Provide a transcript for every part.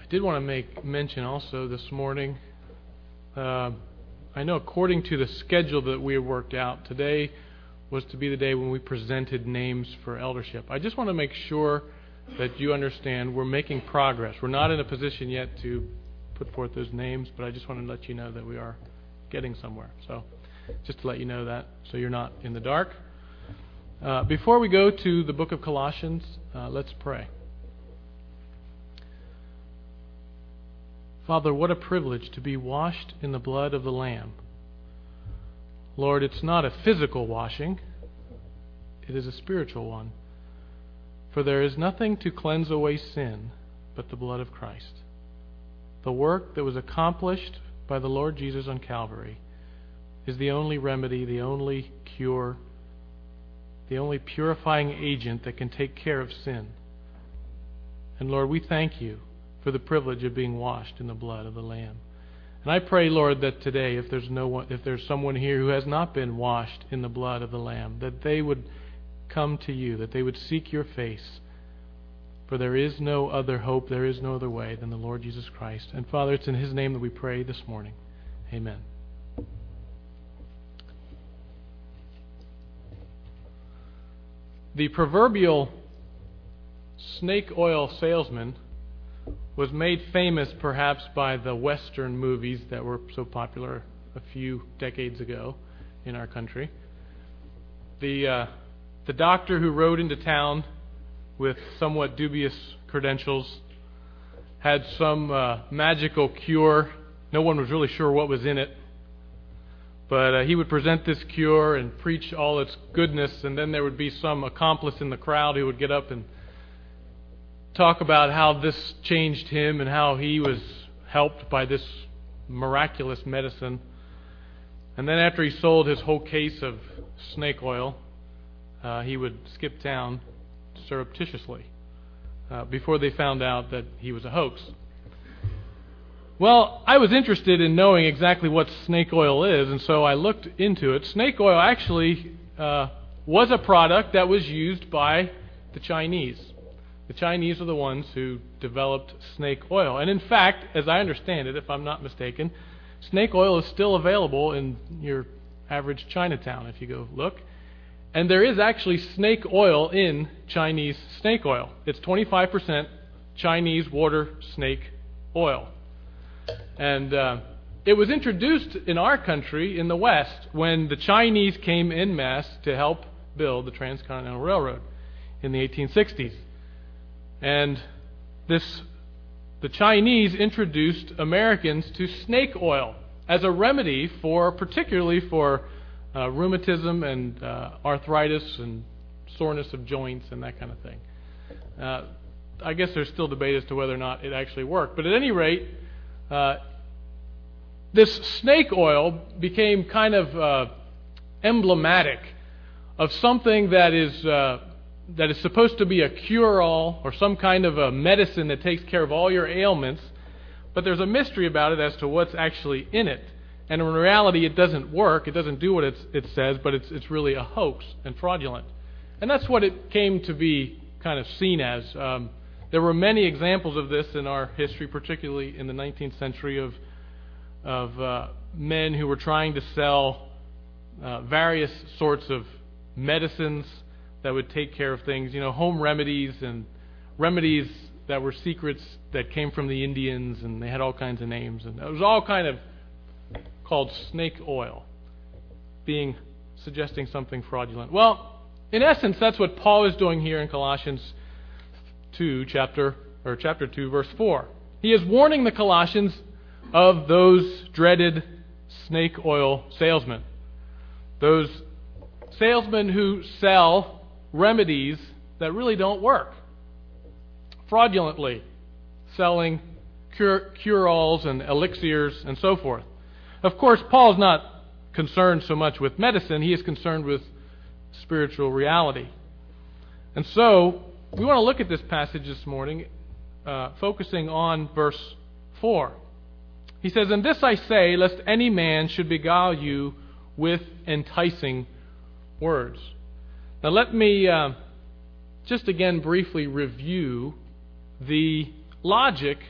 did want to make mention also this morning, I know according to the schedule that we had worked out, today was to be the day when we presented names for eldership. I just want to make sure that you understand we're making progress. We're not in a position yet to put forth those names, but I just want to let you know that we are getting somewhere. So just to let you know that, so you're not in the dark. Before we go to the book of Colossians, let's pray. Father, what a privilege to be washed in the blood of the Lamb. Lord, it's not a physical washing, it is a spiritual one. For there is nothing to cleanse away sin but the blood of Christ. The work that was accomplished by the Lord Jesus on Calvary is the only remedy, the only cure, the only purifying agent that can take care of sin. And Lord, we thank you for the privilege of being washed in the blood of the Lamb. And I pray, Lord, that today, if there's someone here who has not been washed in the blood of the Lamb, that they would come to you, that they would seek your face. For there is no other hope, there is no other way than the Lord Jesus Christ. And Father, it's in His name that we pray this morning. Amen. The proverbial snake oil salesman was made famous perhaps by the Western movies that were so popular a few decades ago in our country. The doctor who rode into town with somewhat dubious credentials had some magical cure. No one was really sure what was in it. But he would present this cure and preach all its goodness, and then there would be some accomplice in the crowd who would get up and talk about how this changed him and how he was helped by this miraculous medicine. And then after he sold his whole case of snake oil, he would skip town surreptitiously before they found out that he was a hoax. Well, I was interested in knowing exactly what snake oil is, and so I looked into it. Snake oil actually was a product that was used by the Chinese. The Chinese are the ones who developed snake oil. And in fact, as I understand it, if I'm not mistaken, snake oil is still available in your average Chinatown if you go look. And there is actually snake oil in Chinese snake oil. It's 25% Chinese water snake oil. And it was introduced in our country, in the West, when the Chinese came en masse to help build the Transcontinental Railroad in the 1860s. And the Chinese introduced Americans to snake oil as a remedy particularly for rheumatism and arthritis and soreness of joints and that kind of thing. I guess there's still debate as to whether or not it actually worked. But at any rate, this snake oil became kind of emblematic of something that is supposed to be a cure-all or some kind of a medicine that takes care of all your ailments, but there's a mystery about it as to what's actually in it. And in reality, it doesn't work. It doesn't do what it says, but it's really a hoax and fraudulent. And that's what it came to be kind of seen as. There were many examples of this in our history, particularly in the 19th century, of men who were trying to sell various sorts of medicines that would take care of things, home remedies and remedies that were secrets that came from the Indians, and they had all kinds of names. And it was all kind of called snake oil, suggesting something fraudulent. Well, in essence, that's what Paul is doing here in Colossians 2, chapter 2, verse 4. He is warning the Colossians of those dreaded snake oil salesmen. Those salesmen who sell remedies that really don't work. Fraudulently selling cure-alls and elixirs and so forth. Of course, Paul is not concerned so much with medicine. He is concerned with spiritual reality. And so, we want to look at this passage this morning, focusing on verse 4. He says, "And this I say, lest any man should beguile you with enticing words." Now let me just again briefly review the logic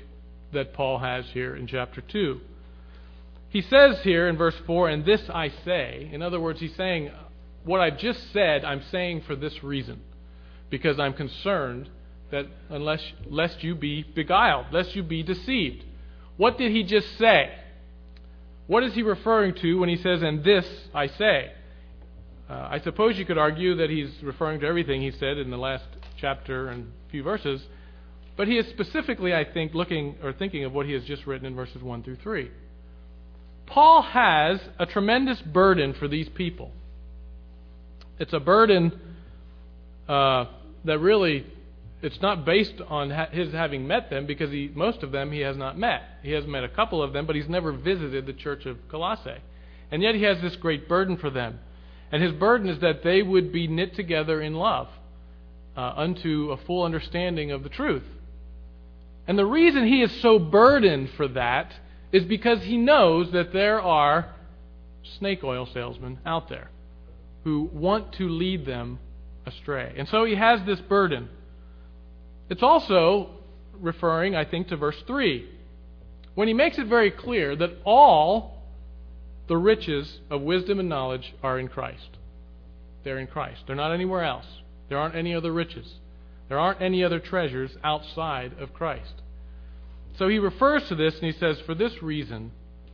that Paul has here in chapter 2. He says here in verse 4, "And this I say." In other words, he's saying, what I've just said, I'm saying for this reason. Because I'm concerned that lest you be beguiled, lest you be deceived. What did he just say? What is he referring to when he says, "And this I say"? I suppose you could argue that he's referring to everything he said in the last chapter and few verses, but he is specifically, I think, thinking of what he has just written in verses 1 through 3. Paul has a tremendous burden for these people. It's a burden that really, it's not based on his having met them, because most of them he has not met. He has met a couple of them, but he's never visited the church of Colossae. And yet he has this great burden for them. And his burden is that they would be knit together in love unto a full understanding of the truth. And the reason he is so burdened for that is because he knows that there are snake oil salesmen out there who want to lead them astray. And so he has this burden. It's also referring, I think, to verse 3, when he makes it very clear that all the riches of wisdom and knowledge are in Christ. They're in Christ. They're not anywhere else. There aren't any other riches. There aren't any other treasures outside of Christ. So he refers to this and he says, "For this reason,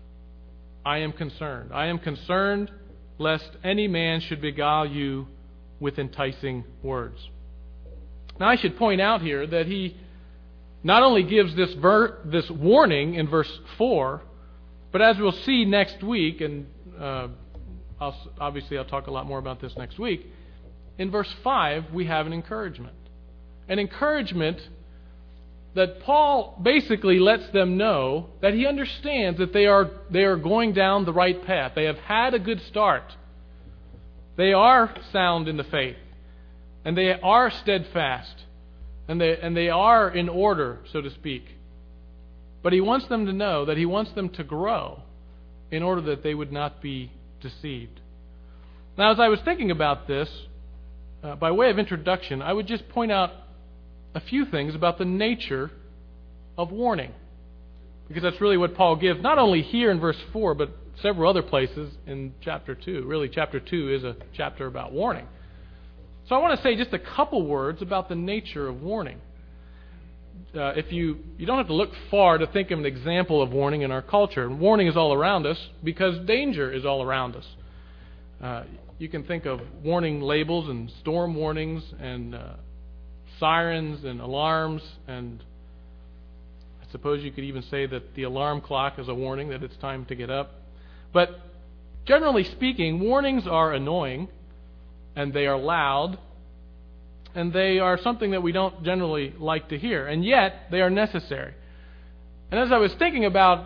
I am concerned. I am concerned lest any man should beguile you with enticing words." Now I should point out here that he not only gives this warning in verse 4, but as we'll see next week, and I'll talk a lot more about this next week, in verse 5 we have an encouragement. An encouragement that Paul basically lets them know that he understands that they are going down the right path. They have had a good start. They are sound in the faith. And they are steadfast. And they are in order, so to speak. But he wants them to know that he wants them to grow in order that they would not be deceived. Now, as I was thinking about this, by way of introduction, I would just point out a few things about the nature of warning. Because that's really what Paul gives, not only here in verse 4, but several other places in chapter 2. Really, chapter 2 is a chapter about warning. So I want to say just a couple words about the nature of warning. If you don't have to look far to think of an example of warning in our culture. And warning is all around us because danger is all around us. You can think of warning labels and storm warnings and sirens and alarms, and I suppose you could even say that the alarm clock is a warning that it's time to get up. But generally speaking, warnings are annoying, and they are loud, and they are something that we don't generally like to hear, and yet they are necessary. And as I was thinking about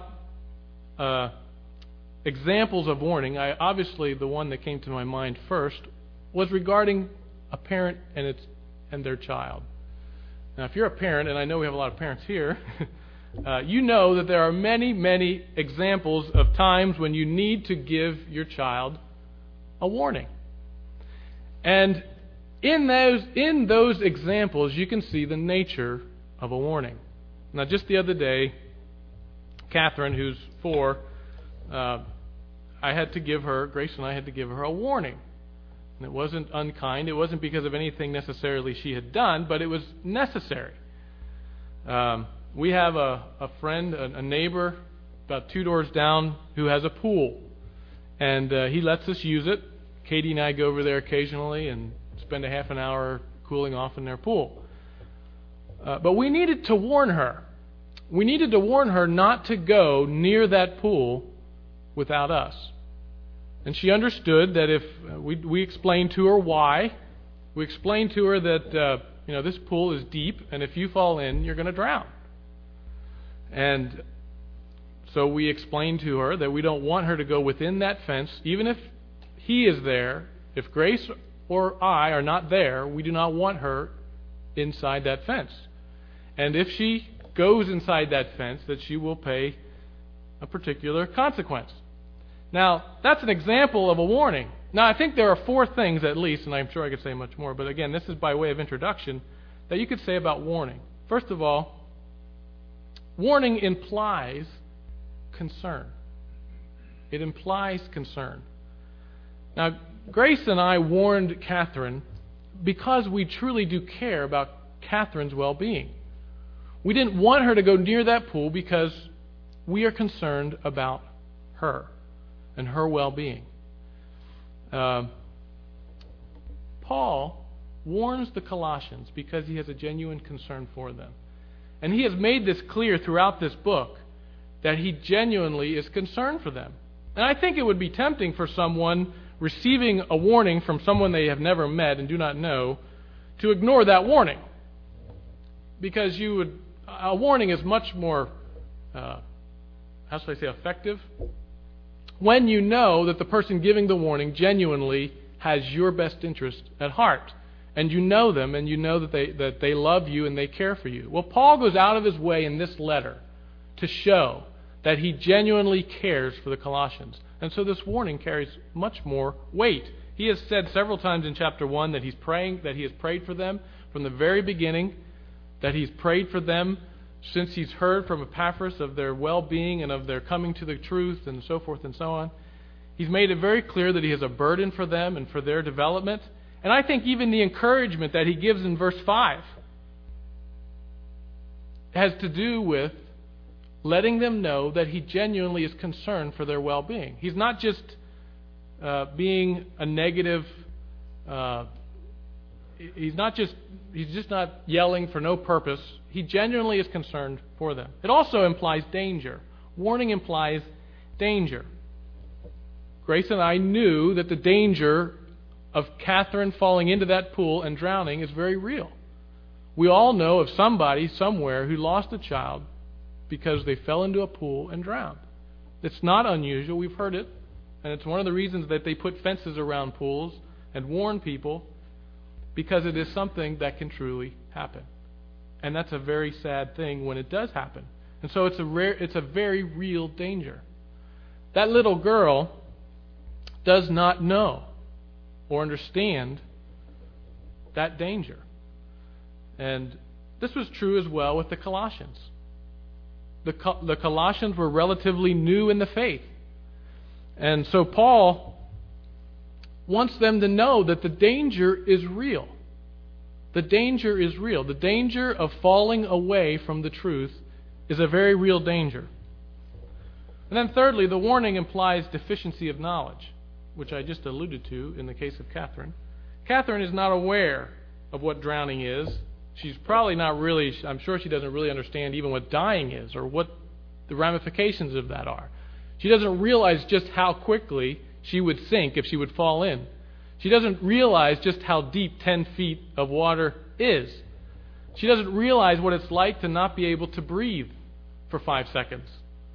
examples of warning, obviously the one that came to my mind first was regarding a parent and their child. Now, if you're a parent, and I know we have a lot of parents here, you know that there are many, many examples of times when you need to give your child a warning. And in those examples, you can see the nature of a warning. Now, just the other day, Catherine, who's 4, Grace and I had to give her a warning. And it wasn't unkind. It wasn't because of anything necessarily she had done, but it was necessary. We have a friend, a neighbor, about 2 doors down, who has a pool. And he lets us use it. Katie and I go over there occasionally and spend a half an hour cooling off in their pool. But we needed to warn her. We needed to warn her not to go near that pool without us. And she understood that if we explained to her why. We explained to her that this pool is deep, and if you fall in, you're going to drown. And so we explained to her that we don't want her to go within that fence, even if he is there. If Grace or I are not there, we do not want her inside that fence. And if she goes inside that fence, that she will pay a particular consequence. Now, that's an example of a warning. Now, I think there are 4 things at least, and I'm sure I could say much more, but again, this is by way of introduction, that you could say about warning. First of all, warning implies concern. It implies concern. Now, Grace and I warned Catherine because we truly do care about Catherine's well-being. We didn't want her to go near that pool because we are concerned about her and her well-being. Paul warns the Colossians because he has a genuine concern for them. And he has made this clear throughout this book that he genuinely is concerned for them. And I think it would be tempting for someone receiving a warning from someone they have never met and do not know to ignore that warning. Because a warning is much more, effective when you know that the person giving the warning genuinely has your best interest at heart. And you know them, and you know that they love you and they care for you. Well, Paul goes out of his way in this letter to show that he genuinely cares for the Colossians. And so this warning carries much more weight. He has said several times in chapter 1 that he has prayed for them from the very beginning, that he's prayed for them since he's heard from Epaphras of their well-being and of their coming to the truth and so forth and so on. He's made it very clear that he has a burden for them and for their development. And I think even the encouragement that he gives in verse 5 has to do with letting them know that he genuinely is concerned for their well-being. He's not just being a negative. He's just not yelling for no purpose. He genuinely is concerned for them. It also implies danger. Warning implies danger. Grace and I knew that the danger of Catherine falling into that pool and drowning is very real. We all know of somebody somewhere who lost a child because they fell into a pool and drowned. It's not unusual. We've heard it. And it's one of the reasons that they put fences around pools and warn people, because it is something that can truly happen. And that's a very sad thing when it does happen. And so it's a very real danger. That little girl does not know or understand that danger. And this was true as well with the Colossians. The Colossians were relatively new in the faith. And so Paul wants them to know that the danger is real. The danger is real. The danger of falling away from the truth is a very real danger. And then thirdly, the warning implies deficiency of knowledge, which I just alluded to in the case of Catherine. Catherine is not aware of what drowning is. She's probably not really, I'm sure she doesn't really understand even what dying is or what the ramifications of that are. She doesn't realize just how quickly she would sink if she would fall in. She doesn't realize just how deep 10 feet of water is. She doesn't realize what it's like to not be able to breathe for 5 seconds.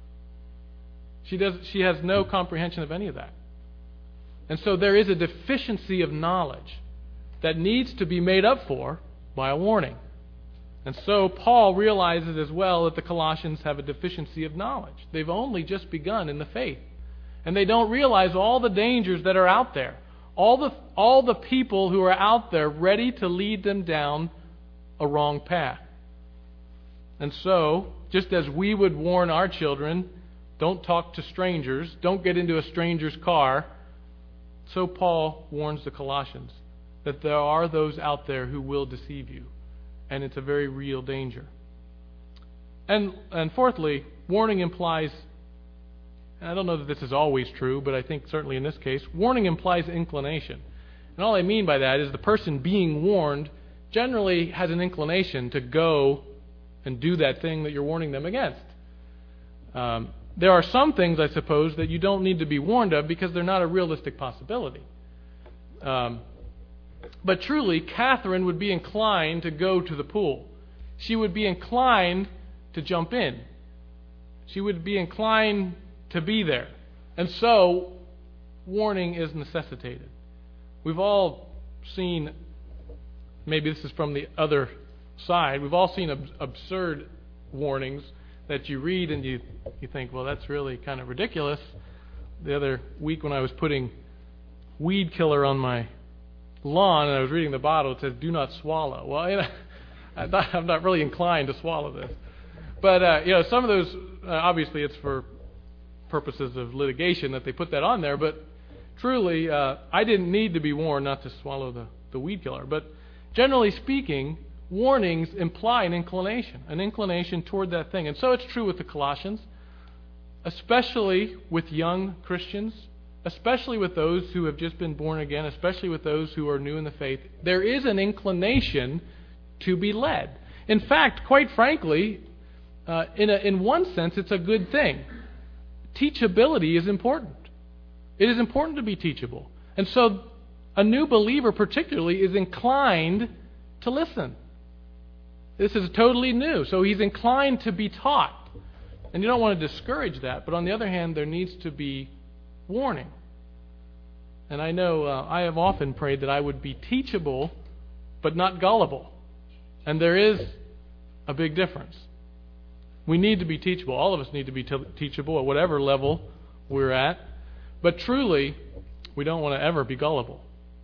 She has no comprehension of any of that. And so there is a deficiency of knowledge that needs to be made up for by a warning. And so Paul realizes as well that the Colossians have a deficiency of knowledge. They've only just begun in the faith. And they don't realize all the dangers that are out there. All the people who are out there ready to lead them down a wrong path. And so, just as we would warn our children, don't talk to strangers, don't get into a stranger's car, so Paul warns the Colossians that there are those out there who will deceive you. And it's a very real danger. And fourthly, warning implies, and I don't know that this is always true, but I think certainly in this case, warning implies inclination. And all I mean by that is the person being warned generally has an inclination to go and do that thing that you're warning them against. There are some things, I suppose, that you don't need to be warned of because they're not a realistic possibility. But truly, Catherine would be inclined to go to the pool. She would be inclined to jump in. She would be inclined to be there. And so, warning is necessitated. We've all seen, maybe this is from the other side, we've all seen absurd warnings that you read and you think, well, that's really kind of ridiculous. The other week when I was putting weed killer on my lawn and I was reading the bottle, it says, do not swallow. Well, I'm not really inclined to swallow this. But some of those, obviously, it's for purposes of litigation that they put that on there. But truly, I didn't need to be warned not to swallow the weed killer. But generally speaking, warnings imply an inclination toward that thing. And so it's true with the Colossians, especially with young Christians, especially with those who have just been born again, especially with those who are new in the faith. There is an inclination to be led. In fact, quite frankly, in one sense, it's a good thing. Teachability is important. It is important to be teachable. And so a new believer particularly is inclined to listen. This is totally new, so he's inclined to be taught. And you don't want to discourage that, but on the other hand, there needs to be warning. And I know I have often prayed that I would be teachable, but not gullible. And there is a big difference. We need to be teachable. All of us need to be teachable at whatever level we're at. But truly, we don't want to ever be gullible.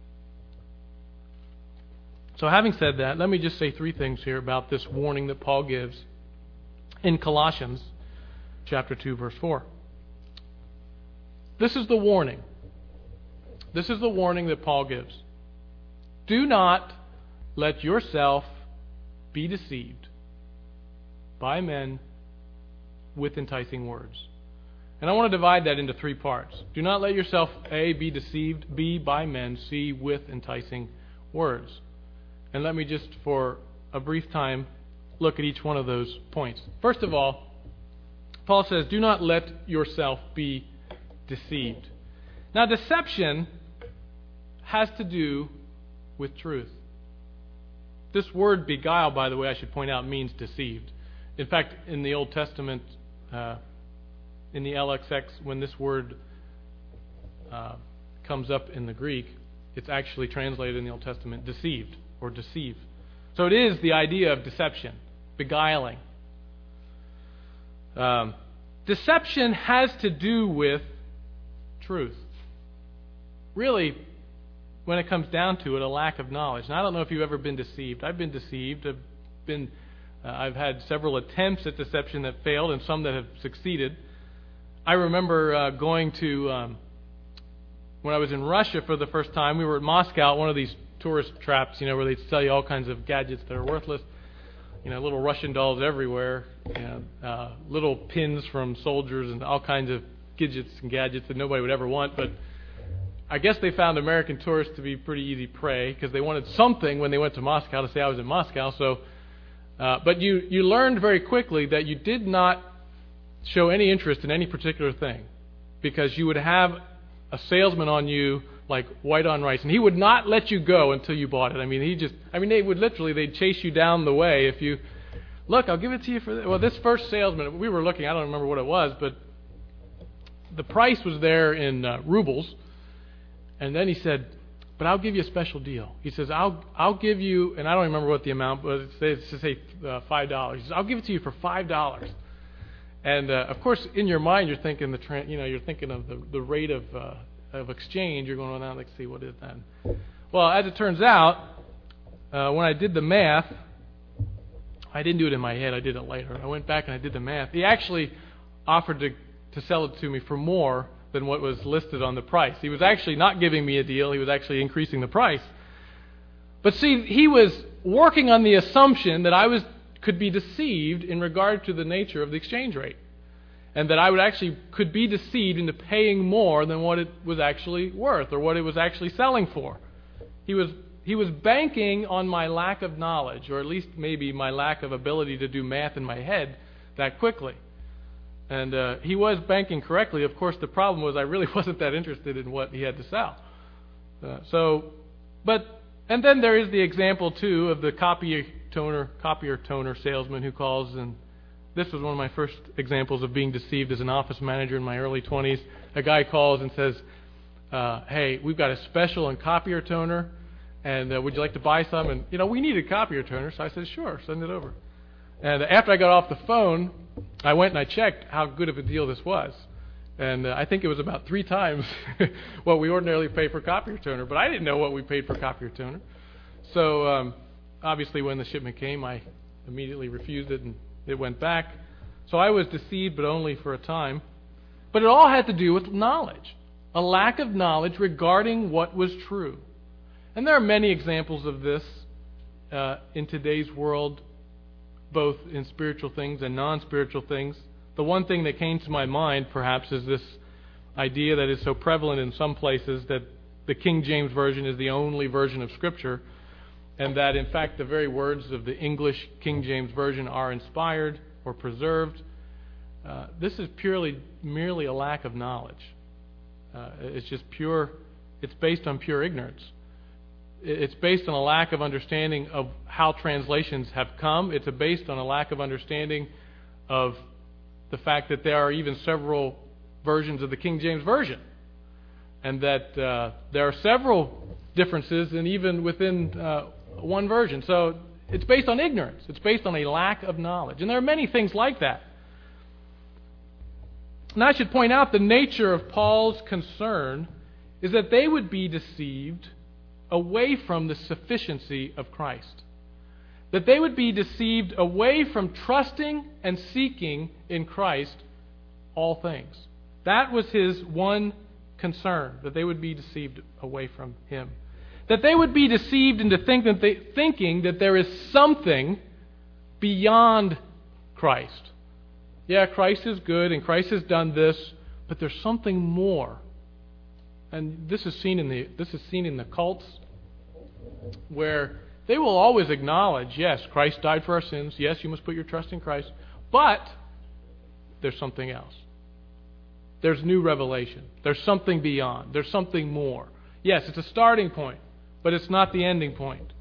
So having said that, let me just say three things here about this warning that Paul gives in Colossians chapter 2, verse 4. This is the warning. This is the warning that Paul gives. Do not let yourself be deceived by men with enticing words. And I want to divide that into three parts. Do not let yourself, A, be deceived, B, by men, C, with enticing words. And let me just, for a brief time, look at each one of those points. First of all, Paul says, do not let yourself be deceived. Now, deception has to do with truth. This word beguile, by the way, I should point out, means deceived. In fact, in the Old Testament, in the LXX, when this word comes up in the Greek, it's actually translated in the Old Testament deceived or deceive. So it is the idea of deception, beguiling. Deception has to do with truth. Really, when it comes down to it, a lack of knowledge. And I don't know if you've ever been deceived. I've been deceived. I've had several attempts at deception that failed and some that have succeeded. I remember going to, when I was in Russia for the first time, we were at Moscow, one of these tourist traps, where they sell you all kinds of gadgets that are worthless. Little Russian dolls everywhere, little pins from soldiers and all kinds of gadgets that nobody would ever want. But I guess they found American tourists to be pretty easy prey because they wanted something when they went to Moscow to say I was in Moscow. So, but you learned very quickly that you did not show any interest in any particular thing because you would have a salesman on you like white on rice, and he would not let you go until you bought it. They would literally, they'd chase you down the way if you, look, I'll give it to you for this. Well, this first salesman, we were looking, I don't remember what it was, but the price was there in rubles, and then he said, but I'll give you a special deal. He says, I'll give you, and I don't remember what the amount, but it's to say $5. He says, I'll give it to you for $5. And of course, in your mind, you're thinking you're thinking of the rate of exchange. You're going, well, now let's see, what is that? Well, as it turns out, when I did the math, I didn't do it in my head. I did it later. I went back and I did the math. He actually offered to sell it to me for more than what was listed on the price. He was actually not giving me a deal. He was actually increasing the price. But see, he was working on the assumption that I could be deceived in regard to the nature of the exchange rate, and that I could be deceived into paying more than what it was actually worth or what it was actually selling for. He was banking on my lack of knowledge, or at least maybe my lack of ability to do math in my head that quickly. And he was banking correctly. Of course, the problem was I really wasn't that interested in what he had to sell. And then there is the example too of the copier toner salesman who calls, and this was one of my first examples of being deceived as an office manager in my early 20s. A guy calls and says, hey, we've got a special on copier toner, and would you like to buy some? And, we need a copier toner. So I said, sure, send it over. And after I got off the phone, I went and I checked how good of a deal this was. And I think it was about 3 times what we ordinarily pay for copier toner. But I didn't know what we paid for copier toner. So obviously when the shipment came, I immediately refused it and it went back. So I was deceived, but only for a time. But it all had to do with knowledge, a lack of knowledge regarding what was true. And there are many examples of this in today's world, both in spiritual things and non-spiritual things. The one thing that came to my mind, perhaps, is this idea that is so prevalent in some places that the King James Version is the only version of Scripture, and that, in fact, the very words of the English King James Version are inspired or preserved. This is merely a lack of knowledge. It's based on pure ignorance. It's based on a lack of understanding of how translations have come. It's based on a lack of understanding of the fact that there are even several versions of the King James Version, and that there are several differences, and even within one version. So it's based on ignorance. It's based on a lack of knowledge. And there are many things like that. And I should point out the nature of Paul's concern is that they would be deceived away from the sufficiency of Christ. That they would be deceived away from trusting and seeking in Christ all things. That was his one concern, that they would be deceived away from Him. That they would be deceived into thinking that there is something beyond Christ. Yeah, Christ is good and Christ has done this, but there's something more. And this is seen in the cults, where they will always acknowledge, yes, Christ died for our sins. Yes, you must put your trust in Christ. But there's something else. There's new revelation. There's something beyond. There's something more. Yes, it's a starting point, but it's not the ending point.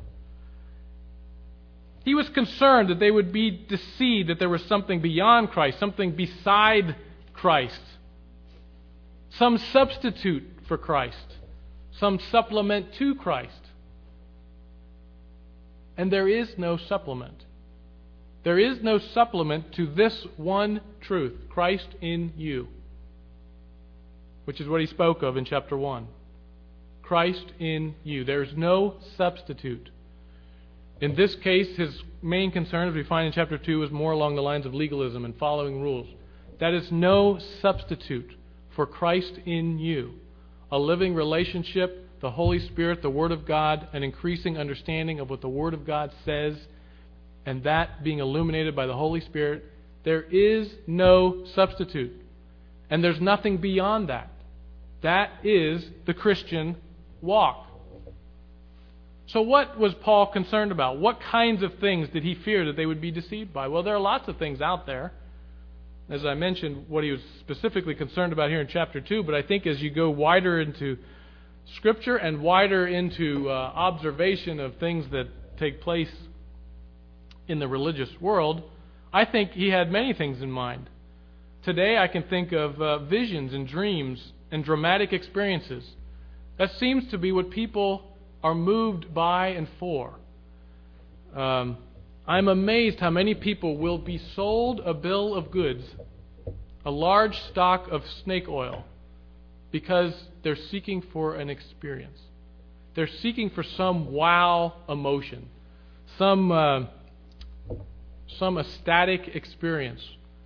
He was concerned that they would be deceived, that there was something beyond Christ, something beside Christ, some substitute for Christ, some supplement to Christ. And there is no supplement. There is no supplement to this one truth, Christ in you, which is what he spoke of in chapter 1. Christ in you. There is no substitute. In this case, his main concern, as we find in chapter 2, is more along the lines of legalism and following rules. That is no substitute for Christ in you. A living relationship, the Holy Spirit, the Word of God, an increasing understanding of what the Word of God says, and that being illuminated by the Holy Spirit. There is no substitute. And there's nothing beyond that. That is the Christian walk. So what was Paul concerned about? What kinds of things did he fear that they would be deceived by? Well, there are lots of things out there. As I mentioned, what he was specifically concerned about here in chapter 2, but I think as you go wider into Scripture and wider into observation of things that take place in the religious world, I think he had many things in mind. Today I can think of visions and dreams and dramatic experiences. That seems to be what people are moved by and for. I'm amazed how many people will be sold a bill of goods, a large stock of snake oil, because they're seeking for an experience. They're seeking for some wow emotion, some ecstatic experience,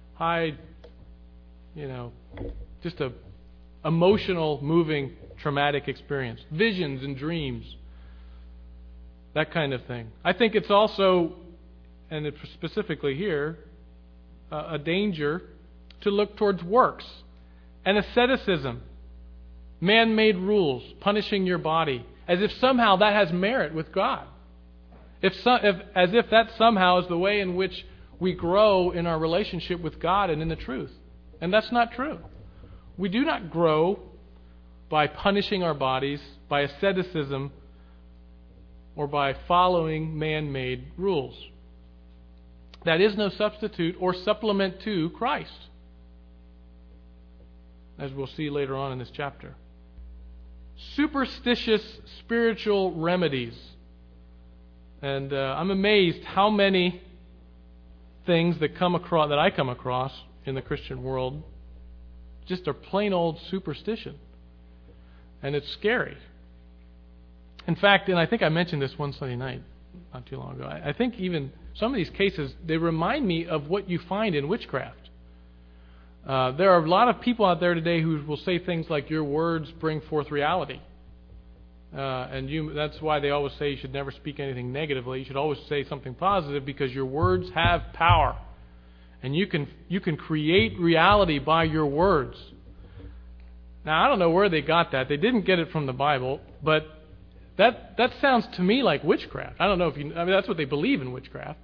just a emotional, moving, traumatic experience, visions and dreams, that kind of thing. I think it's also, and it's specifically here, a danger to look towards works and asceticism, man-made rules, punishing your body, as if somehow that has merit with God. As if that somehow is the way in which we grow in our relationship with God and in the truth. And that's not true. We do not grow by punishing our bodies, by asceticism, or by following man-made rules. That is no substitute or supplement to Christ, as we'll see later on in this chapter. Superstitious spiritual remedies. And I'm amazed how many things that I come across in the Christian world just are plain old superstition. And it's scary. In fact, and I think I mentioned this one Sunday night, not too long ago, I think even some of these cases, they remind me of what you find in witchcraft. There are a lot of people out there today who will say things like, your words bring forth reality. That's why they always say you should never speak anything negatively. You should always say something positive, because your words have power. And you can create reality by your words. Now, I don't know where they got that. They didn't get it from the Bible, but that sounds to me like witchcraft. I don't know that's what they believe in, witchcraft.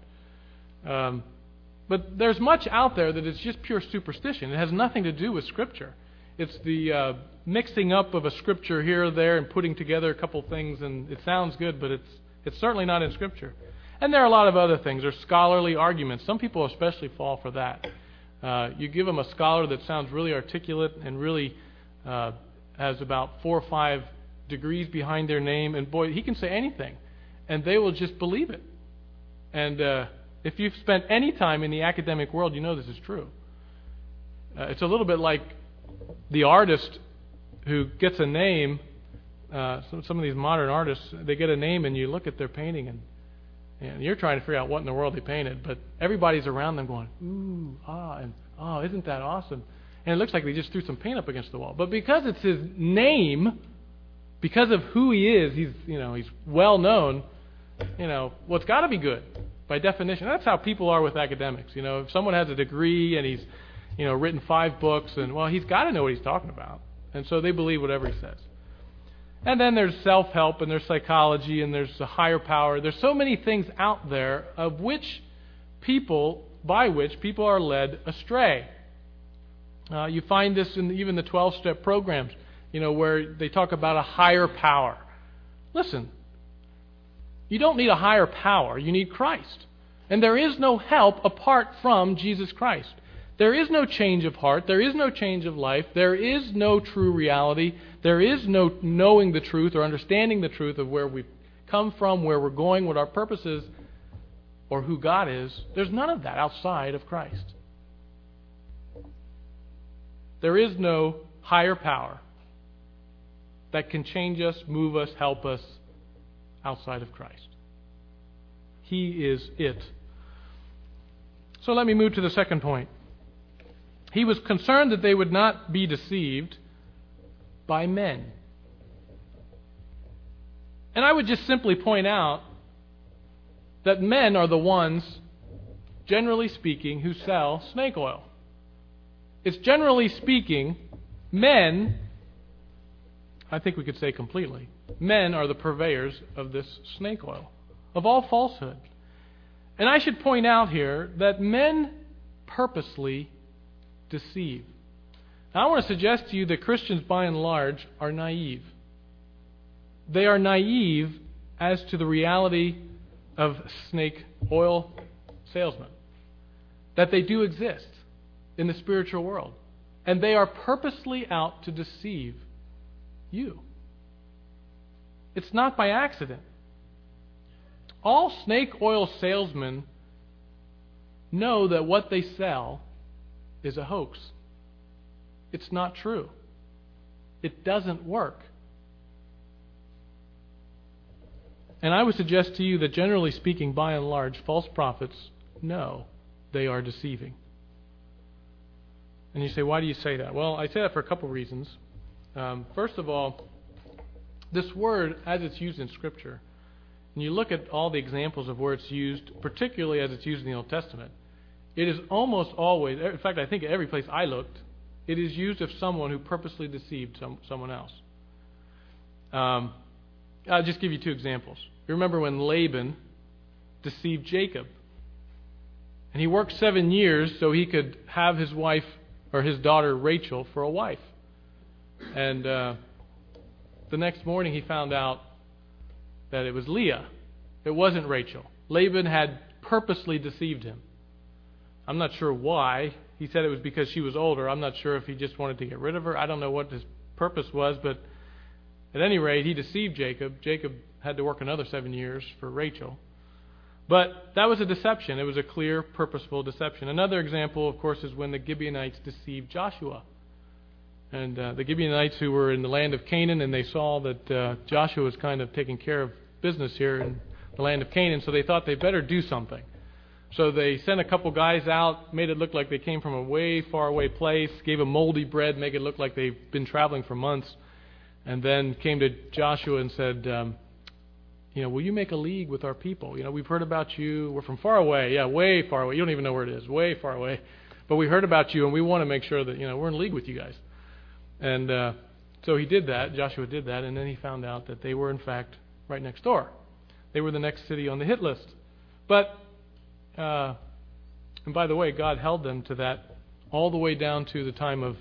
But there's much out there that is just pure superstition. It has nothing to do with Scripture. It's the mixing up of a Scripture here or there and putting together a couple things, and it sounds good, but it's certainly not in Scripture. And there are a lot of other things. There's scholarly arguments. Some people especially fall for that. You give them a scholar that sounds really articulate and really has about 4 or 5 degrees behind their name, and boy, he can say anything, and they will just believe it. And if you've spent any time in the academic world, you know this is true. It's a little bit like the artist who gets a name. Some of these modern artists, they get a name, and you look at their painting, and you're trying to figure out what in the world they painted, but everybody's around them going, ooh, and oh, isn't that awesome? And it looks like they just threw some paint up against the wall. But because it's his name, because of who he is, he's well known. Well, it's got to be good by definition. That's how people are with academics. If someone has a degree and he's written 5 books, and well, he's got to know what he's talking about, and so they believe whatever he says. And then there's self-help, and there's psychology, and there's a higher power. There's so many things out there by which people are led astray. You find this in even the 12-step programs, where they talk about a higher power. Listen, you don't need a higher power. You need Christ. And there is no help apart from Jesus Christ. There is no change of heart. There is no change of life. There is no true reality. There is no knowing the truth or understanding the truth of where we've come from, where we're going, what our purpose is, or who God is. There's none of that outside of Christ. There is no higher power that can change us, move us, help us outside of Christ. He is it. So let me move to the second point. He was concerned that they would not be deceived by men. And I would just simply point out that men are the ones, generally speaking, who sell snake oil. It's generally speaking, men, I think we could say completely, men are the purveyors of this snake oil, of all falsehood. And I should point out here that men purposely deceive. Now, I want to suggest to you that Christians, by and large, are naive. They are naive as to the reality of snake oil salesmen, that they do exist in the spiritual world, and they are purposely out to deceive you. It's not by accident. All snake oil salesmen know that what they sell is a hoax. It's not true. It doesn't work. And I would suggest to you that generally speaking, by and large, false prophets know they are deceiving. And you say, why do you say that? Well, I say that for a couple reasons. First of all, this word, as it's used in Scripture, and you look at all the examples of where it's used, particularly as it's used in the Old Testament, it is almost always, in fact, I think at every place I looked, it is used of someone who purposely deceived someone else. I'll just give you 2 examples. You remember when Laban deceived Jacob, and he worked 7 years so he could have his wife, or his daughter Rachel, for a wife. And the next morning he found out that it was Leah. It wasn't Rachel. Laban had purposely deceived him. I'm not sure why. He said it was because she was older. I'm not sure if he just wanted to get rid of her. I don't know what his purpose was, but at any rate, he deceived Jacob. Jacob had to work another 7 years for Rachel. But that was a deception. It was a clear, purposeful deception. Another example, of course, is when the Gibeonites deceived Joshua. And the Gibeonites who were in the land of Canaan, and they saw that Joshua was kind of taking care of business here in the land of Canaan, so they thought they better do something. So they sent a couple guys out, made it look like they came from a way far away place, gave them moldy bread, make it look like they've been traveling for months, and then came to Joshua and said, will you make a league with our people? We've heard about you. We're from far away. Yeah, way far away. You don't even know where it is. Way far away. But we heard about you, and we want to make sure that, we're in league with you guys. And so he did that. Joshua did that, and then he found out that they were, in fact, right next door. They were the next city on the hit list. But, and by the way, God held them to that all the way down to the time of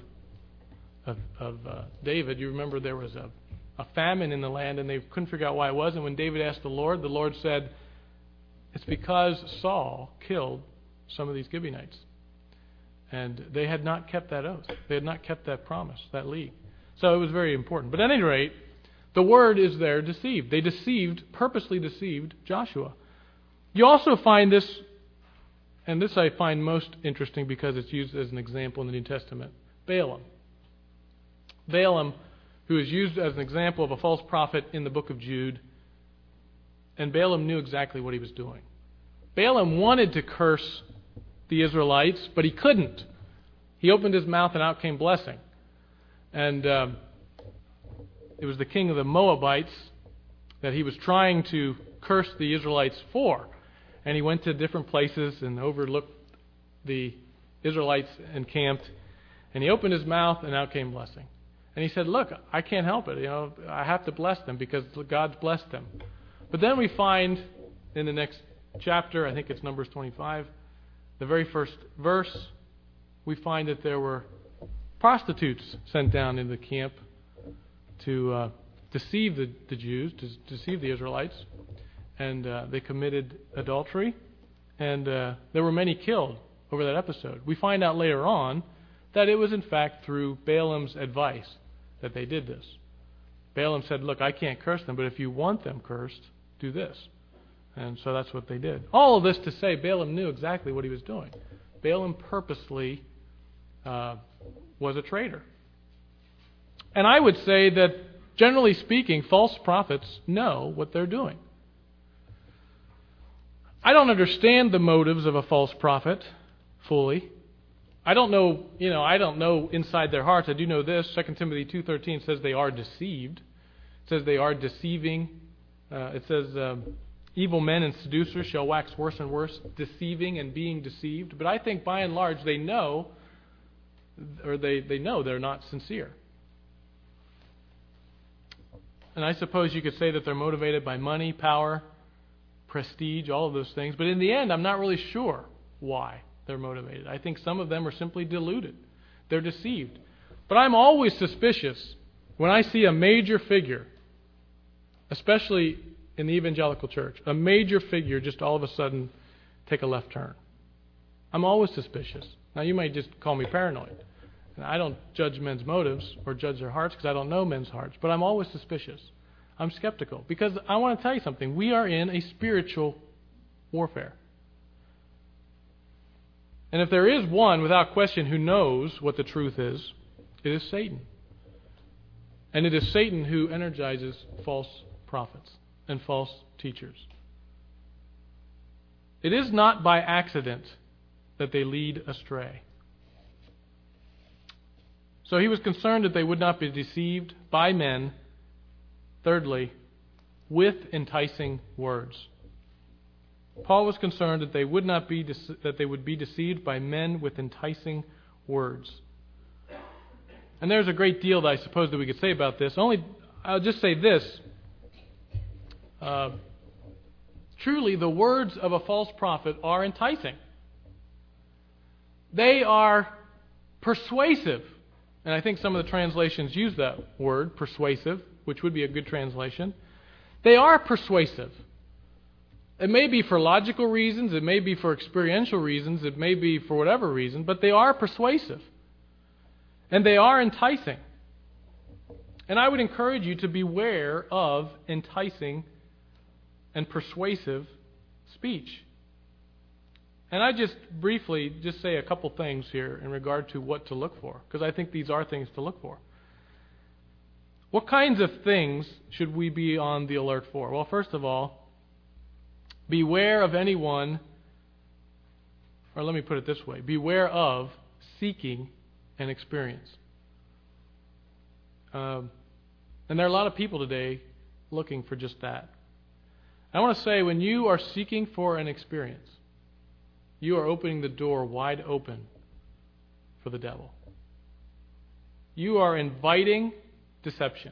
David. You remember there was a famine in the land, and they couldn't figure out why it was. And when David asked the Lord said, it's because Saul killed some of these Gibeonites. And they had not kept that oath. They had not kept that promise, that league. So it was very important. But at any rate, the word is there, deceived. They purposely deceived Joshua. You also find this, and this I find most interesting because it's used as an example in the New Testament, Balaam. Balaam, who is used as an example of a false prophet in the book of Jude, and Balaam knew exactly what he was doing. Balaam wanted to curse the Israelites, but he couldn't. He opened his mouth and out came blessing. And it was the king of the Moabites that he was trying to curse the Israelites for. And he went to different places and overlooked the Israelites encamped. And he opened his mouth and out came blessing. And he said, look, I can't help it. I have to bless them because God's blessed them. But then we find in the next chapter, I think it's Numbers 25, the very first verse, we find that there were prostitutes sent down into the camp to deceive the Jews, to deceive the Israelites. And they committed adultery. And there were many killed over that episode. We find out later on that it was in fact through Balaam's advice that they did this. Balaam said, look, I can't curse them, but if you want them cursed, do this. And so that's what they did. All of this to say Balaam knew exactly what he was doing. Balaam purposely was a traitor. And I would say that, generally speaking, false prophets know what they're doing. I don't understand the motives of a false prophet fully. I don't know inside their hearts. I do know this. 2 Timothy 2:13 says they are deceived. It says they are deceiving. It says evil men and seducers shall wax worse and worse, deceiving and being deceived. But I think by and large they know, or they know they're not sincere. And I suppose you could say that they're motivated by money, power, prestige, all of those things. But in the end, I'm not really sure why they're motivated. I think some of them are simply deluded. They're deceived. But I'm always suspicious when I see a major figure, especially in the evangelical church, a major figure just all of a sudden take a left turn. I'm always suspicious. Now, you might just call me paranoid. And I don't judge men's motives or judge their hearts because I don't know men's hearts. But I'm always suspicious. I'm skeptical. Because I want to tell you something. We are in a spiritual warfare. And if there is one, without question, who knows what the truth is, it is Satan. And it is Satan who energizes false prophets and false teachers. It is not by accident that they lead astray. So he was concerned that they would not be deceived by men, thirdly, with enticing words. Paul was concerned that they would be deceived by men with enticing words. And there's a great deal that I suppose that we could say about this. I'll just say this. Truly, the words of a false prophet are enticing. They are persuasive. And I think some of the translations use that word, persuasive, which would be a good translation. They are persuasive. It may be for logical reasons, it may be for experiential reasons, it may be for whatever reason, but they are persuasive. And they are enticing. And I would encourage you to beware of enticing and persuasive speech. And I just briefly say a couple things here in regard to what to look for, because I think these are things to look for. What kinds of things should we be on the alert for? Well, first of all, beware of anyone or let me put it this way, beware of seeking an experience. And there are a lot of people today looking for just that. I want to say, when you are seeking for an experience, you are opening the door wide open for the devil. You are inviting deception.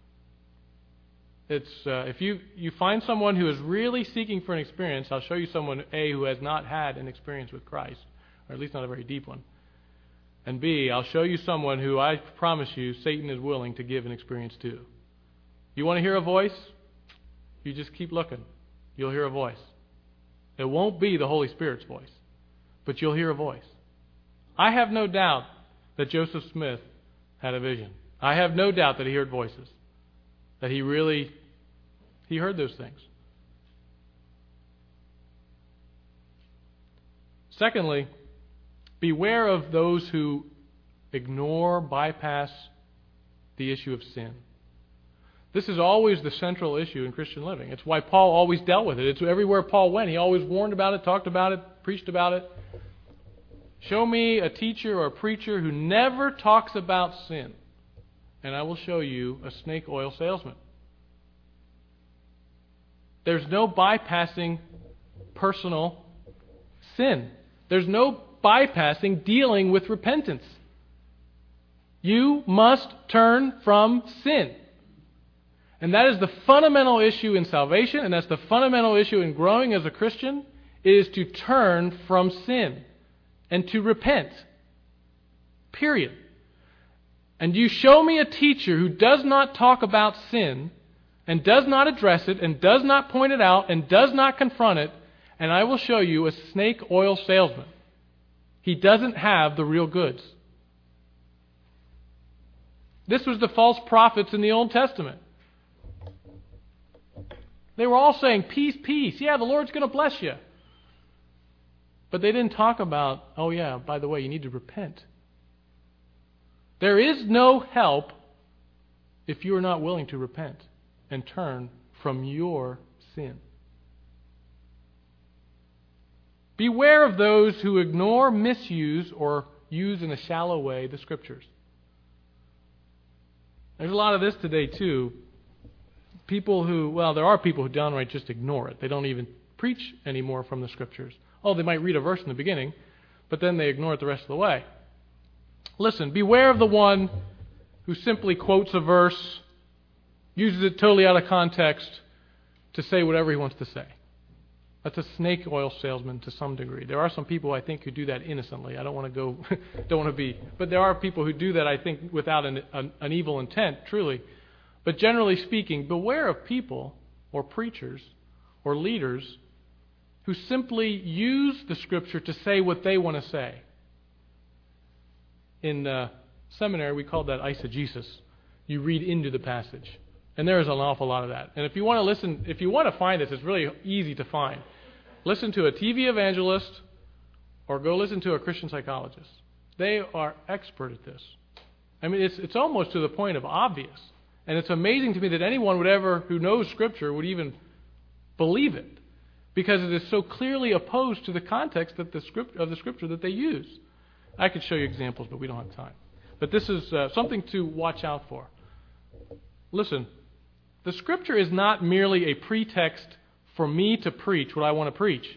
It's if you find someone who is really seeking for an experience, I'll show you someone, A, who has not had an experience with Christ, or at least not a very deep one. And B, I'll show you someone who I promise you Satan is willing to give an experience to. You want to hear a voice? You just keep looking. You'll hear a voice. It won't be the Holy Spirit's voice, but you'll hear a voice. I have no doubt that Joseph Smith had a vision. I have no doubt that he heard voices, that he heard those things. Secondly, beware of those who ignore, bypass the issue of sin. This is always the central issue in Christian living. It's why Paul always dealt with it. It's everywhere Paul went. He always warned about it, talked about it, preached about it. Show me a teacher or a preacher who never talks about sin, and I will show you a snake oil salesman. There's no bypassing personal sin. There's no bypassing dealing with repentance. You must turn from sin. And that is the fundamental issue in salvation, and that's the fundamental issue in growing as a Christian, is to turn from sin and to repent. Period. And you show me a teacher who does not talk about sin and does not address it and does not point it out and does not confront it, and I will show you a snake oil salesman. He doesn't have the real goods. This was the false prophets in the Old Testament. They were all saying, peace, peace. Yeah, the Lord's going to bless you. But they didn't talk about, oh yeah, by the way, you need to repent. There is no help if you are not willing to repent and turn from your sin. Beware of those who ignore, misuse, or use in a shallow way the Scriptures. There's a lot of this today too. There are people who downright just ignore it. They don't even preach anymore from the Scriptures. Oh, they might read a verse in the beginning, but then they ignore it the rest of the way. Listen, beware of the one who simply quotes a verse, uses it totally out of context to say whatever he wants to say. That's a snake oil salesman to some degree. There are some people, I think, who do that innocently. I don't want to be, but there are people who do that, I think, without an evil intent, truly. But generally speaking, beware of people or preachers or leaders who simply use the Scripture to say what they want to say. In seminary, we called that eisegesis. You read into the passage. And there is an awful lot of that. And if you want to find this, it's really easy to find. Listen to a TV evangelist or go listen to a Christian psychologist. They are expert at this. I mean, it's almost to the point of obvious. And it's amazing to me that anyone who knows Scripture would even believe it, because it is so clearly opposed to the context of the Scripture that they use. I could show you examples, but we don't have time. But this is something to watch out for. Listen, the Scripture is not merely a pretext for me to preach what I want to preach.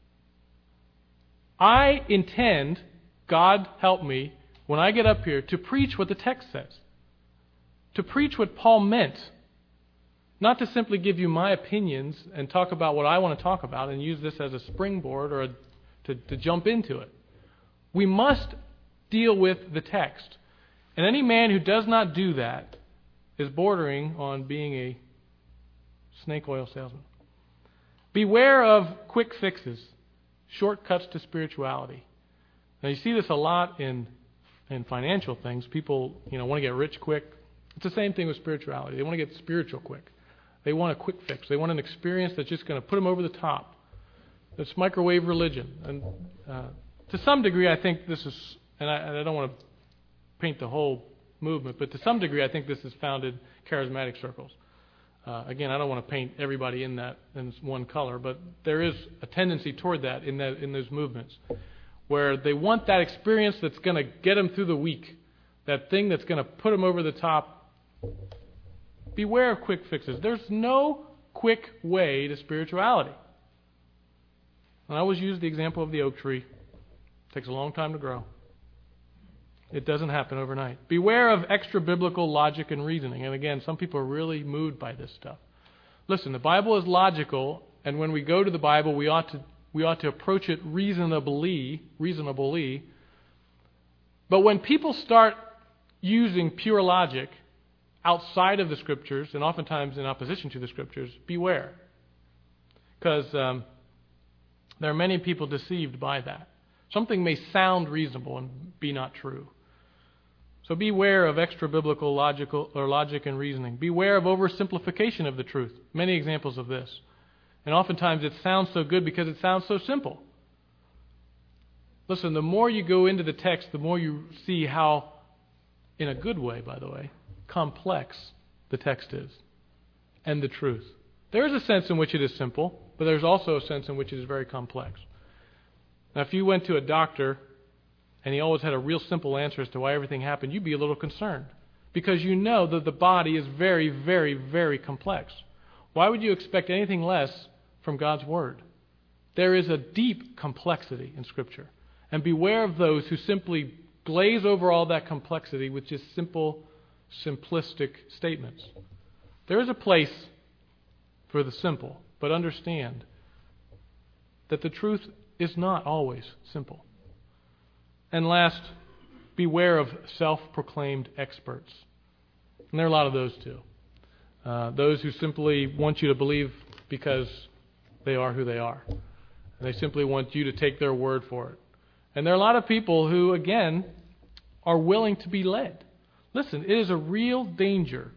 I intend, God help me, when I get up here, to preach what the text says. To preach what Paul meant. Not to simply give you my opinions and talk about what I want to talk about and use this as a springboard or to jump into it. We must deal with the text. And any man who does not do that is bordering on being a snake oil salesman. Beware of quick fixes, shortcuts to spirituality. Now you see this a lot in financial things. People, want to get rich quick. It's the same thing with spirituality. They want to get spiritual quick. They want a quick fix. They want an experience that's just going to put them over the top. It's microwave religion. And to some degree, I think this is, and I don't want to paint the whole movement, but to some degree, I think this is founded charismatic circles. Again, I don't want to paint everybody in one color, but there is a tendency toward that in those movements, where they want that experience that's going to get them through the week, that thing that's going to put them over the top. Beware of quick fixes. There's no quick way to spirituality. And I always use the example of the oak tree. It takes a long time to grow. It doesn't happen overnight. Beware of extra-biblical logic and reasoning. And again, some people are really moved by this stuff. Listen, the Bible is logical, and when we go to the Bible, we ought to approach it reasonably. But when people start using pure logic outside of the Scriptures, and oftentimes in opposition to the Scriptures, beware. Because there are many people deceived by that. Something may sound reasonable and be not true. So beware of extra-biblical logic and reasoning. Beware of oversimplification of the truth. Many examples of this. And oftentimes it sounds so good because it sounds so simple. Listen, the more you go into the text, the more you see how, in a good way, by the way, complex the text is and the truth. There is a sense in which it is simple, but there's also a sense in which it is very complex. Now, if you went to a doctor and he always had a real simple answer as to why everything happened, you'd be a little concerned because you know that the body is very, very, very complex. Why would you expect anything less from God's Word? There is a deep complexity in Scripture. And beware of those who simply glaze over all that complexity with just simple, simplistic statements. There is a place for the simple, but understand that the truth is not always simple. And last, beware of self-proclaimed experts. And there are a lot of those too. Those who simply want you to believe because they are who they are. And they simply want you to take their word for it. And there are a lot of people who, again, are willing to be led. Listen, it is a real danger.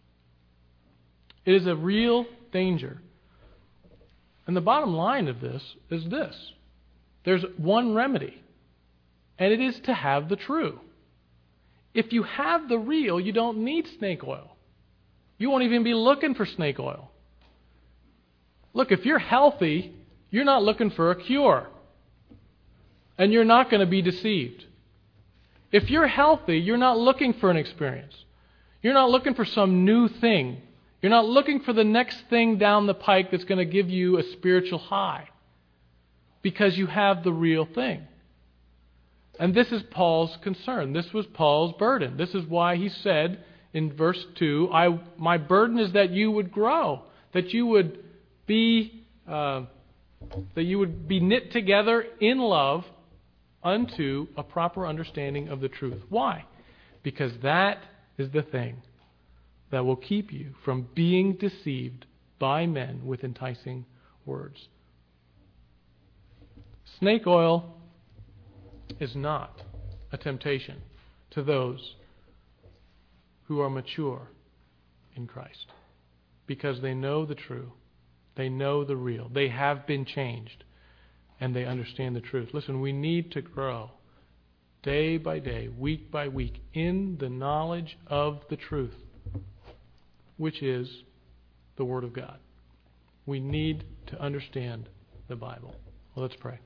It is a real danger. And the bottom line of this is this. There's one remedy, and it is to have the true. If you have the real, you don't need snake oil. You won't even be looking for snake oil. Look, if you're healthy, you're not looking for a cure. And you're not going to be deceived. If you're healthy, you're not looking for an experience. You're not looking for some new thing. You're not looking for the next thing down the pike that's going to give you a spiritual high. Because you have the real thing. And this is Paul's concern. This was Paul's burden. This is why he said in verse 2, my burden is that you would grow, that you would be knit together in love unto a proper understanding of the truth. Why? Because that is the thing that will keep you from being deceived by men with enticing words. Snake oil is not a temptation to those who are mature in Christ because they know the true, they know the real, they have been changed, and they understand the truth. Listen, we need to grow day by day, week by week, in the knowledge of the truth, which is the Word of God. We need to understand the Bible. Well, let's pray.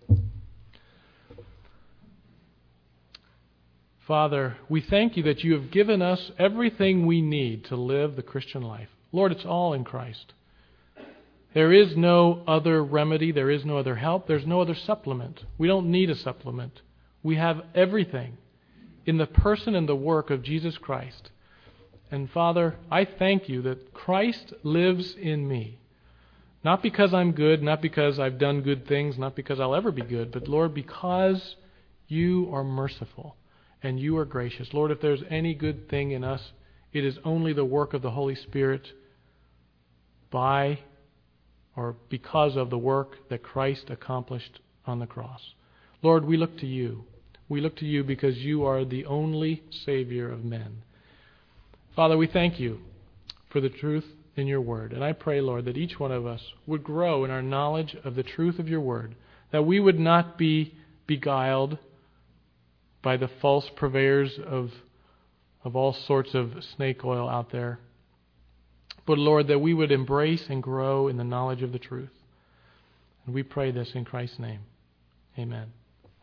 Father, we thank you that you have given us everything we need to live the Christian life. Lord, it's all in Christ. There is no other remedy. There is no other help. There's no other supplement. We don't need a supplement. We have everything in the person and the work of Jesus Christ. And Father, I thank you that Christ lives in me. Not because I'm good, not because I've done good things, not because I'll ever be good, but Lord, because you are merciful and you are gracious. Lord, if there's any good thing in us, it is only the work of the Holy Spirit by or because of the work that Christ accomplished on the cross. Lord, we look to you. We look to you because you are the only Savior of men. Father, we thank you for the truth in your word. And I pray, Lord, that each one of us would grow in our knowledge of the truth of your word, that we would not be beguiled by the false purveyors of all sorts of snake oil out there. But Lord, that we would embrace and grow in the knowledge of the truth. And we pray this in Christ's name. Amen.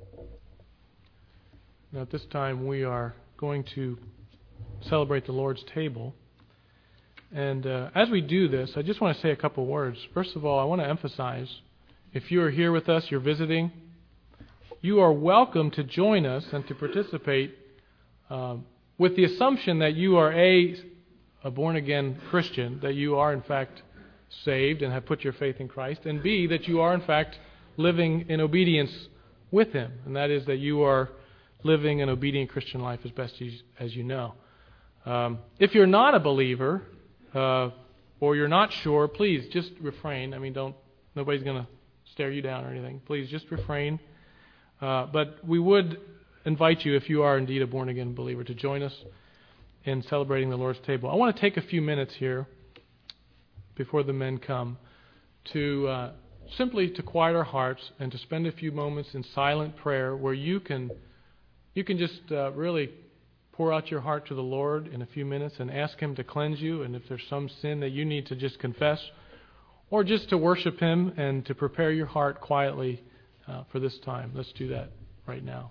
Now, at this time, we are going to celebrate the Lord's table. And as we do this, I just want to say a couple words. First of all, I want to emphasize, if you are here with us, you're visiting, you are welcome to join us and to participate with the assumption that you are a born-again Christian, that you are in fact saved and have put your faith in Christ, and B, that you are in fact living in obedience with Him, and that is that you are living an obedient Christian life as best as you know. If you're not a believer, or you're not sure, please just refrain. I mean, nobody's going to stare you down or anything. Please just refrain. But we would invite you, if you are indeed a born-again believer, to join us in celebrating the Lord's table. I want to take a few minutes here before the men come to simply to quiet our hearts and to spend a few moments in silent prayer where you can just really pour out your heart to the Lord in a few minutes and ask Him to cleanse you, and if there's some sin that you need to just confess, or just to worship Him and to prepare your heart quietly for this time. Let's do that right now.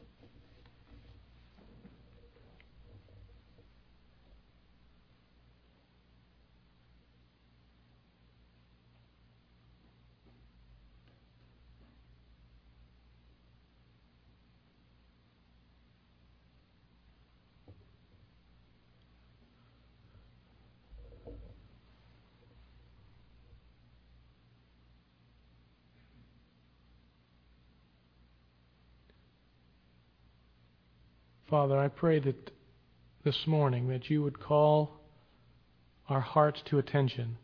Father, I pray that this morning that you would call our hearts to attention,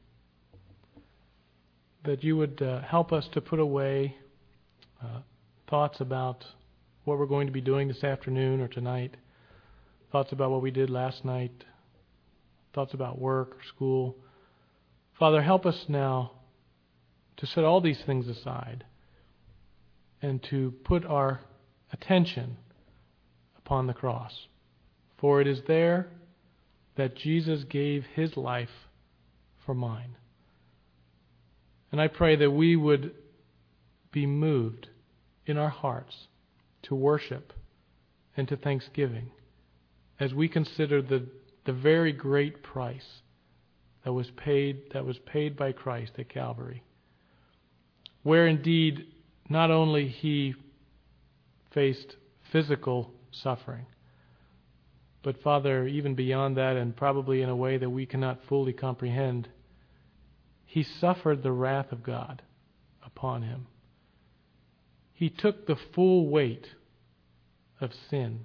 that you would help us to put away thoughts about what we're going to be doing this afternoon or tonight, thoughts about what we did last night, thoughts about work or school. Father, help us now to set all these things aside and to put our attention upon the cross. For it is there that Jesus gave His life for mine. And I pray that we would be moved in our hearts to worship and to thanksgiving as we consider the very great price that was paid by Christ at Calvary, where indeed not only He faced physical suffering, but Father, even beyond that, and probably in a way that we cannot fully comprehend, He suffered the wrath of God upon Him. He took the full weight of sin,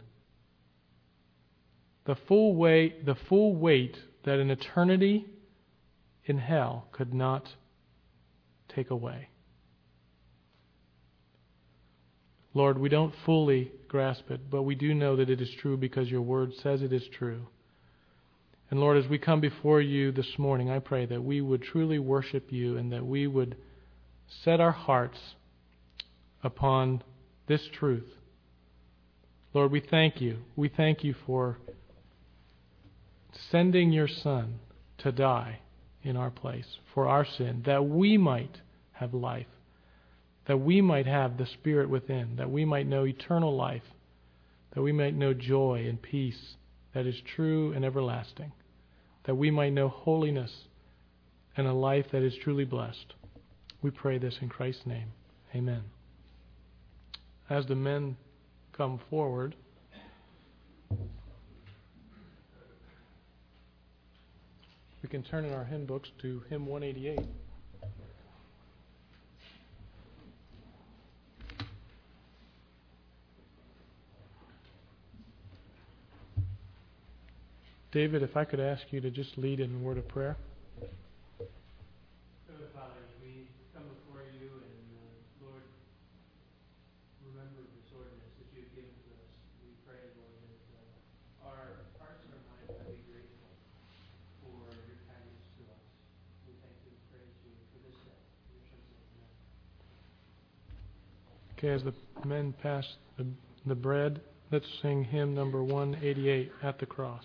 the full weight that an eternity in hell could not take away. Lord, we don't fully grasp it, but we do know that it is true because your word says it is true. And Lord, as we come before you this morning, I pray that we would truly worship you and that we would set our hearts upon this truth. Lord, we thank you. We thank you for sending your Son to die in our place for our sin, that we might have life, that we might have the Spirit within, that we might know eternal life, that we might know joy and peace that is true and everlasting, that we might know holiness and a life that is truly blessed. We pray this in Christ's name. Amen. As the men come forward, we can turn in our hymn books to hymn 188. David, if I could ask you to just lead in a word of prayer. Father, we come before you and, Lord, remember this ordinance that you've given to us. We pray, Lord, that our hearts and our minds will be grateful for your kindness to us. We thank you and praise you for this day. In your son's name, amen. Okay, as the men pass the bread, let's sing hymn number 188, At the Cross.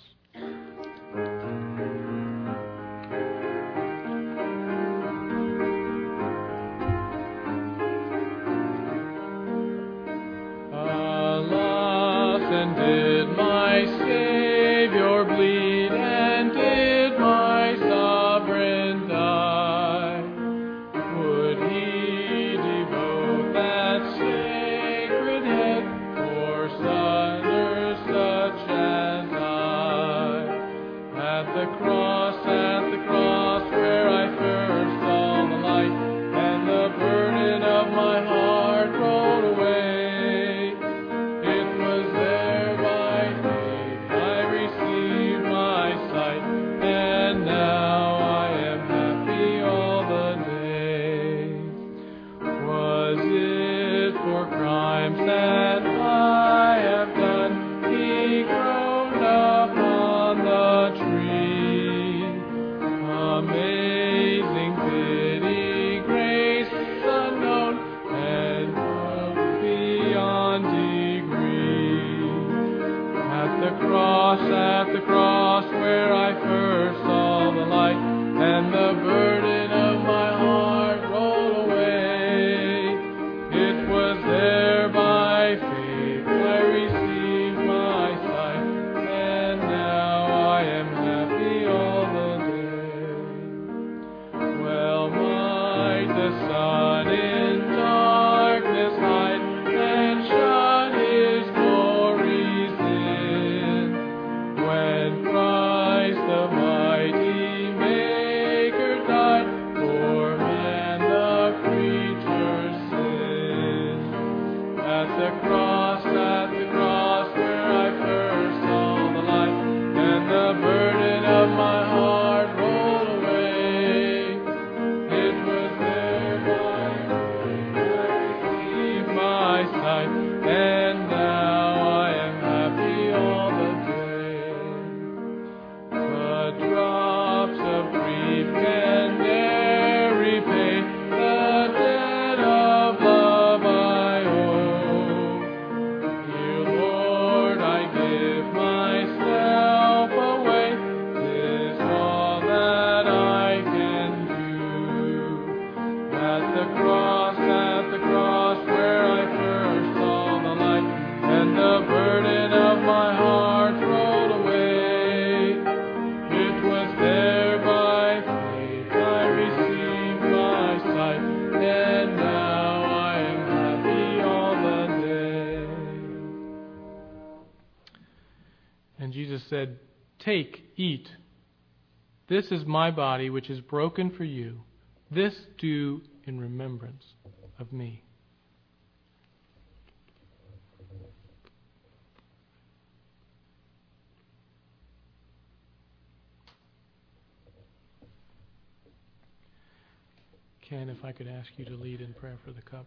crimes that I have done, He groaned upon the tree. Amazing pity, grace unknown, and love beyond degree. At the cross, where I first saw the light, and the burden of my heart rolled away. It was there by faith I received my sight, and now I am happy all the day. Well might the sun in darkness hide, and shut His glories in, when Christ the mighty Maker died for man the creature's sin. At the cross, where I first saw the light, and the burden of my heart rolled away. It was there by faith I received my sight, and now I am happy all the day. The drops of grief can ne'er repay the debt of love I owe. Dear Lord, I give myself away. 'Tis all that I can do. At the cross, where I first saw the light, and the burden of my heart rolled away. It was there by faith I received my sight, and now I am happy all the day. And Jesus said, "Take, eat. This is my body, which is broken for you. This do in remembrance of me." Ken, if I could ask you to lead in prayer for the cup.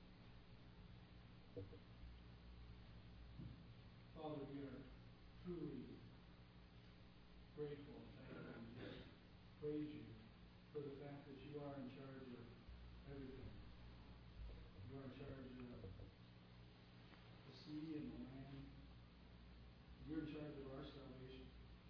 Father, we are truly grateful and thankful and just praise you for the fact that you are in charge of everything. You are in charge of the sea and the land. You're in charge of our salvation.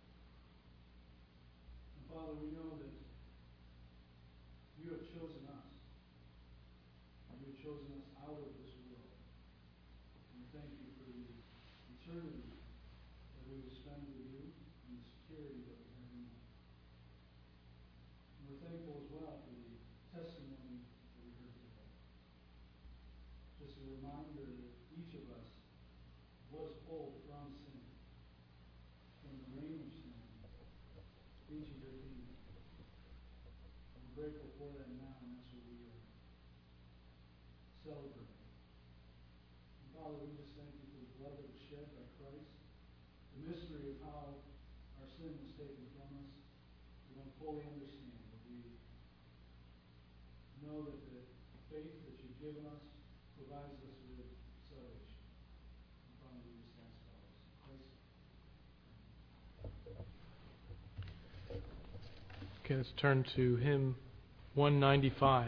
And Father, we know that you have chosen us. And you have chosen us out of this world. And we thank you for the eternity that we will spend with you and the security that we have in you. And we're thankful as well for the testimony that we heard today. Just a reminder that each of us was pulled from sin, from the reign of sin, into your kingdom. And we're grateful for that now, and that's what we are celebrating. And Father, we just thank you for the blood that was shed by Christ, the mystery of how our sin was taken from us. We don't fully understand, but we know that the faith that you've given us provides us with salvation. And Father, we just ask all this in Christ's name. Okay, let's turn to hymn 195.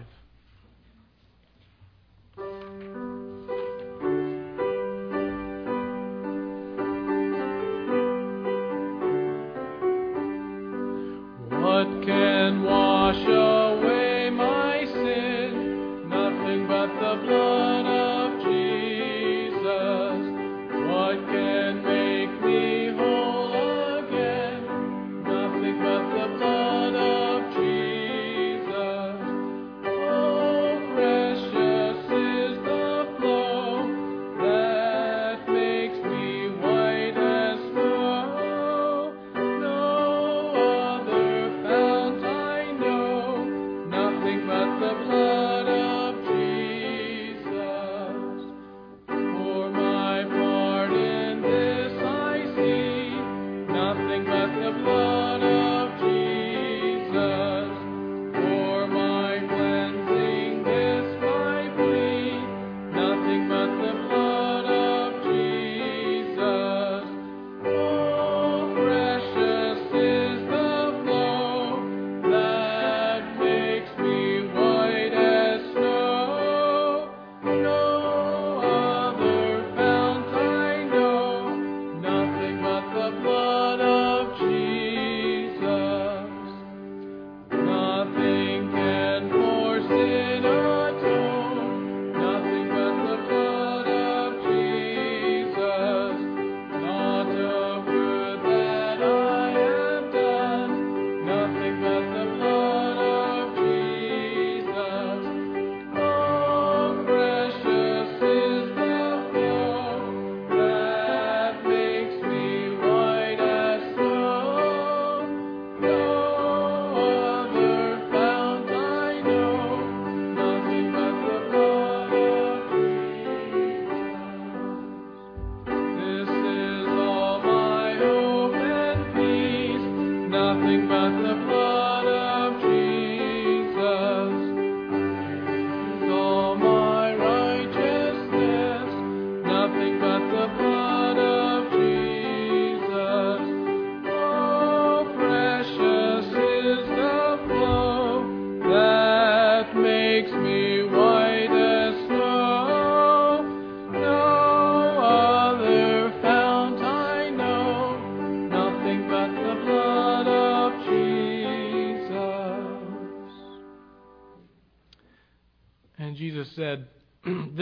What can wash away my sin? Nothing but the blood of Jesus. What can make me whole again? Nothing but the blood of Jesus.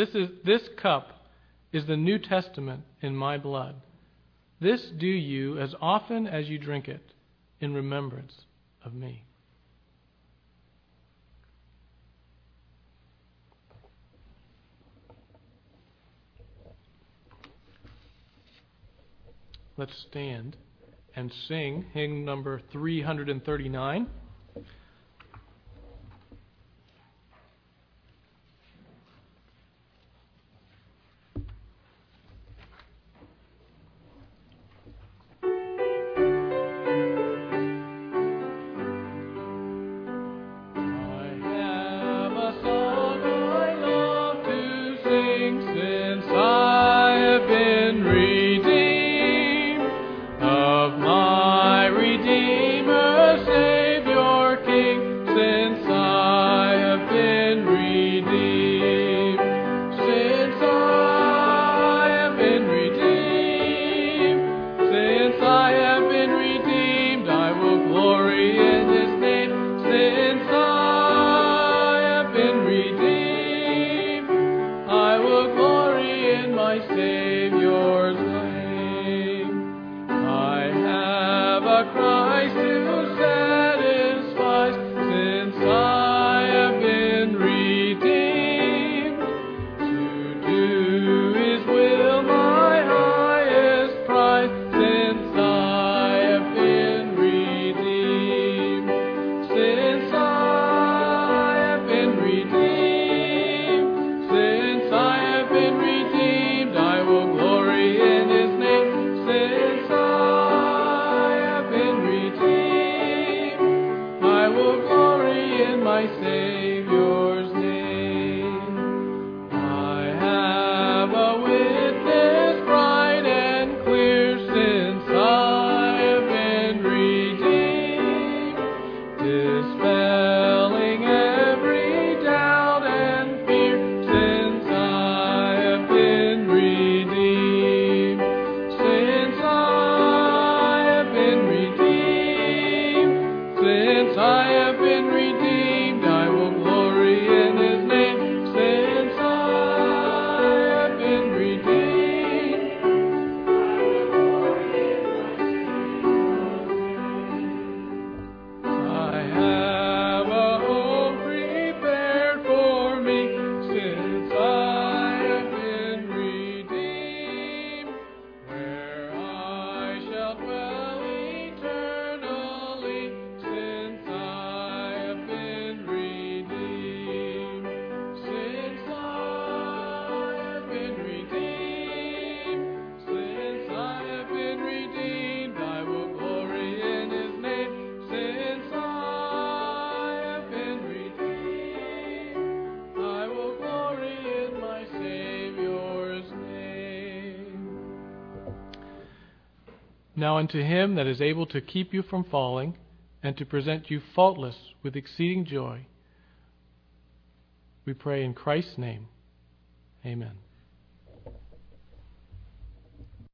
This cup is the New Testament in my blood. This do you as often as you drink it in remembrance of me. Let's stand and sing hymn number 339. Now unto him that is able to keep you from falling, and to present you faultless with exceeding joy, we pray in Christ's name. Amen.